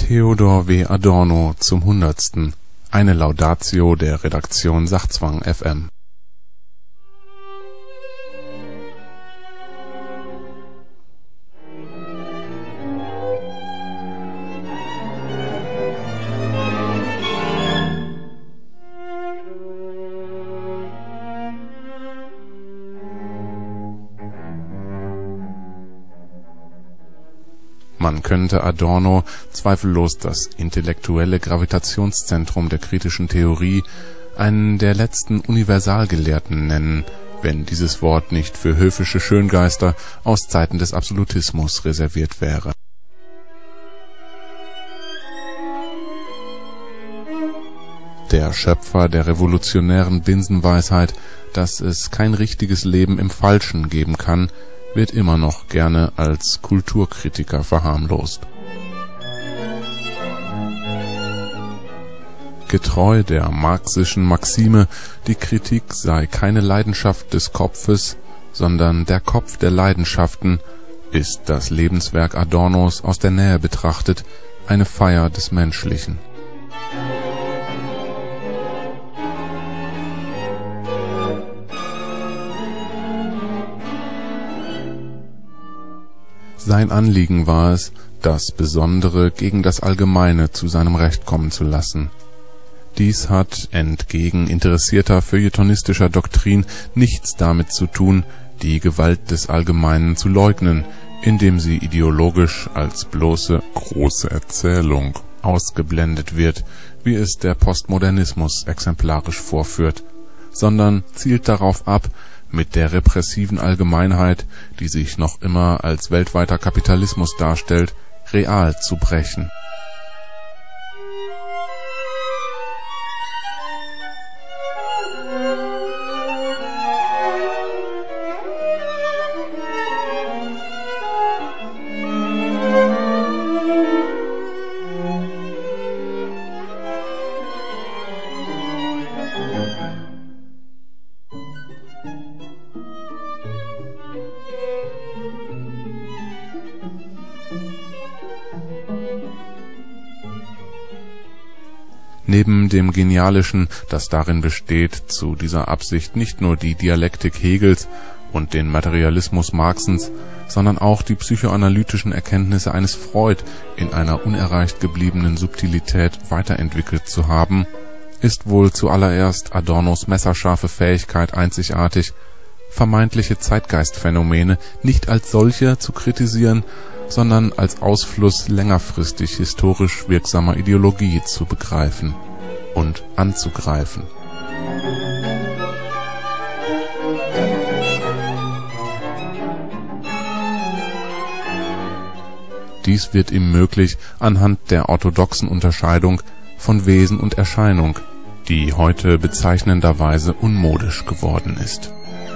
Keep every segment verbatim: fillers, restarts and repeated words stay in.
Theodor W. Adorno zum Hundertsten. Eine Laudatio der Redaktion Sachzwang F M. Man könnte Adorno zweifellos das intellektuelle Gravitationszentrum der kritischen Theorie, einen der letzten Universalgelehrten nennen, wenn dieses Wort nicht für höfische Schöngeister aus Zeiten des Absolutismus reserviert wäre. Der Schöpfer der revolutionären Binsenweisheit, dass es kein richtiges Leben im Falschen geben kann, wird immer noch gerne als Kulturkritiker verharmlost. Getreu der marxischen Maxime, die Kritik sei keine Leidenschaft des Kopfes, sondern der Kopf der Leidenschaften, ist das Lebenswerk Adornos aus der Nähe betrachtet eine Feier des Menschlichen. Sein Anliegen war es, das Besondere gegen das Allgemeine zu seinem Recht kommen zu lassen. Dies hat, entgegen interessierter feuilletonistischer Doktrin, nichts damit zu tun, die Gewalt des Allgemeinen zu leugnen, indem sie ideologisch als bloße große Erzählung ausgeblendet wird, wie es der Postmodernismus exemplarisch vorführt, sondern zielt darauf ab, mit der repressiven Allgemeinheit, die sich noch immer als weltweiter Kapitalismus darstellt, real zu brechen. Neben dem Genialischen, das darin besteht, zu dieser Absicht nicht nur die Dialektik Hegels und den Materialismus Marxens, sondern auch die psychoanalytischen Erkenntnisse eines Freud in einer unerreicht gebliebenen Subtilität weiterentwickelt zu haben, ist wohl zuallererst Adornos messerscharfe Fähigkeit einzigartig, vermeintliche Zeitgeistphänomene nicht als solche zu kritisieren, sondern als Ausfluss längerfristig historisch wirksamer Ideologie zu begreifen und anzugreifen. Dies wird ihm möglich anhand der orthodoxen Unterscheidung von Wesen und Erscheinung, die heute bezeichnenderweise unmodisch geworden ist.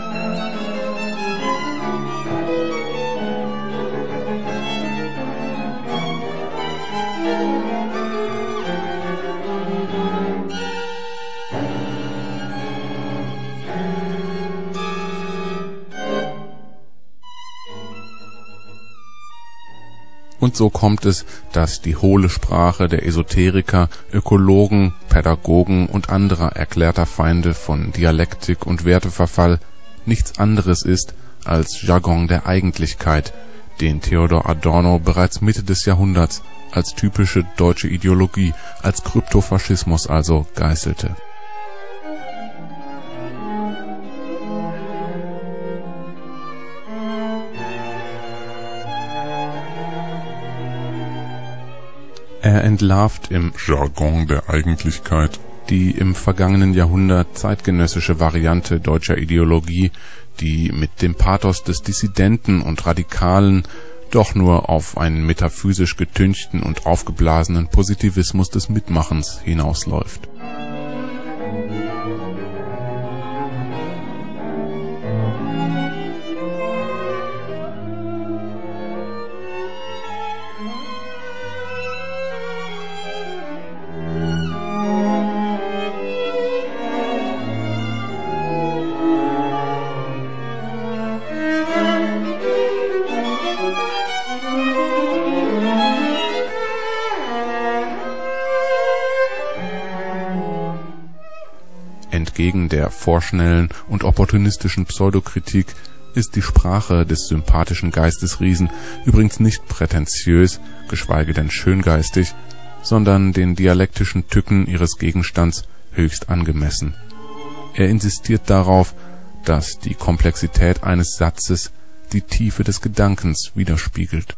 Und so kommt es, dass die hohle Sprache der Esoteriker, Ökologen, Pädagogen und anderer erklärter Feinde von Dialektik und Werteverfall nichts anderes ist als Jargon der Eigentlichkeit, den Theodor Adorno bereits Mitte des Jahrhunderts als typische deutsche Ideologie, als Kryptofaschismus also geißelte. Er entlarvt im Jargon der Eigentlichkeit die im vergangenen Jahrhundert zeitgenössische Variante deutscher Ideologie, die mit dem Pathos des Dissidenten und Radikalen doch nur auf einen metaphysisch getünchten und aufgeblasenen Positivismus des Mitmachens hinausläuft. Entgegen der vorschnellen und opportunistischen Pseudokritik ist die Sprache des sympathischen Geistesriesen übrigens nicht prätentiös, geschweige denn schöngeistig, sondern den dialektischen Tücken ihres Gegenstands höchst angemessen. Er insistiert darauf, dass die Komplexität eines Satzes die Tiefe des Gedankens widerspiegelt.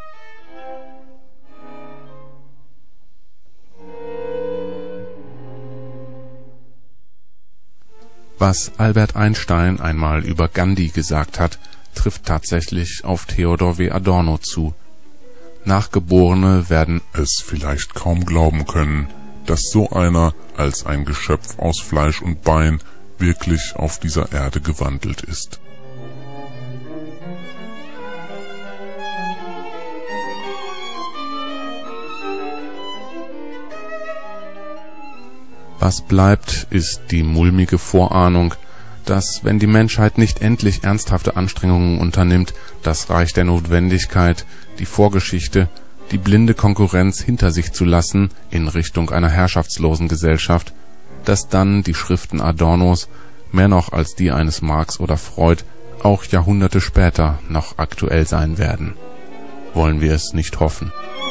Was Albert Einstein einmal über Gandhi gesagt hat, trifft tatsächlich auf Theodor W. Adorno zu. Nachgeborene werden es vielleicht kaum glauben können, dass so einer als ein Geschöpf aus Fleisch und Bein wirklich auf dieser Erde gewandelt ist. Was bleibt, ist die mulmige Vorahnung, dass, wenn die Menschheit nicht endlich ernsthafte Anstrengungen unternimmt, das Reich der Notwendigkeit, die Vorgeschichte, die blinde Konkurrenz hinter sich zu lassen in Richtung einer herrschaftslosen Gesellschaft, dass dann die Schriften Adornos, mehr noch als die eines Marx oder Freud, auch Jahrhunderte später noch aktuell sein werden. Wollen wir es nicht hoffen.